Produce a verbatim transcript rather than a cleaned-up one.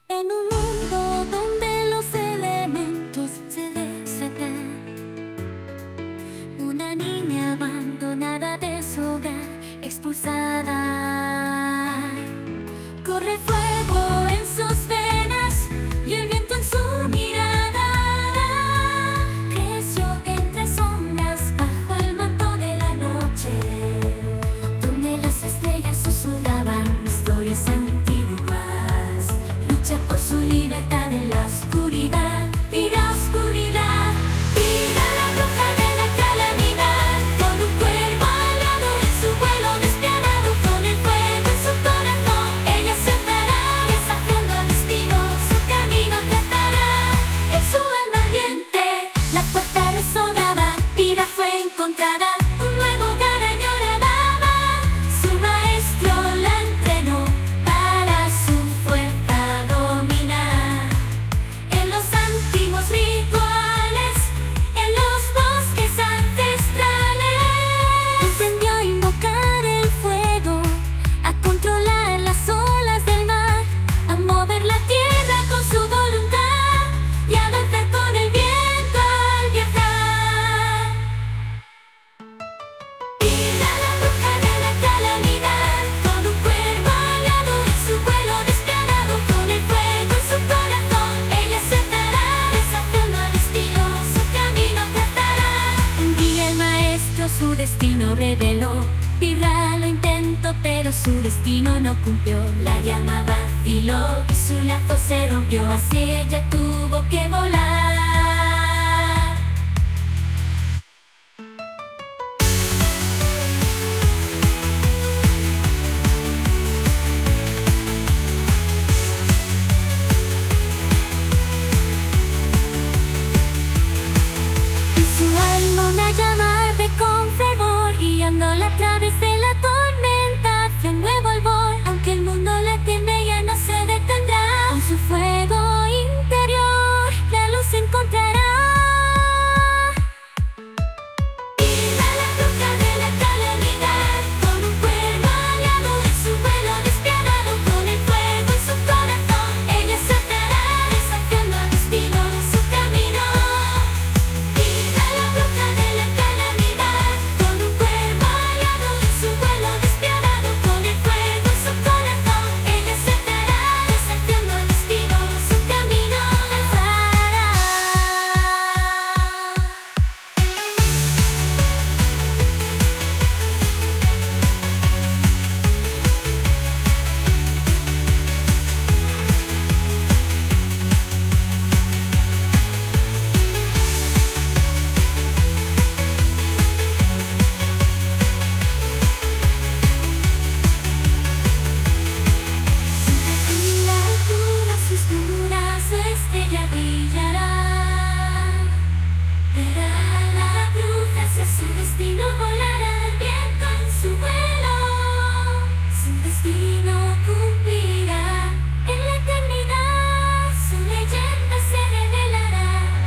En un mundo donde los elementos se desacan, una niña abandonada de su hogar, expulsada. Corre fuego en sus venas y el viento en su mirada. Creció entre sombras bajo el manto de la noche, donde las estrellas susurraban historias antiguas. Lucha por su libertad en la oscuridad. Mira oscuridad, mira la bruja de la calamidad. Con un cuervo alado en su vuelo despiadado, con el fuego en su corazón, ella se dará, desafiando al destino, su camino tratará. En su alma ardiente, la puerta resonaba, Pyrrha fue encontrada. Un nuevo hogar añoraba, su maestro la entrenó para su fuerza dominar. En los antiguos rituales, en los bosques ancestrales, aprendió a invocar el fuego, a controlar las olas del mar, a mover la tierra con su voluntad y a danzar con el viento al viajar. Pyrrha, la bruja de la calamidad, con un cuervo alado en su vuelo despiadado, con el fuego en su corazón, ella se dará, desafiando al destino, su camino tratará. Un día el maestro su destino reveló. Pyrrha lo intentó, pero su destino no cumplió. La llama vaciló y su lazo se rompió, así ella tuvo que volar.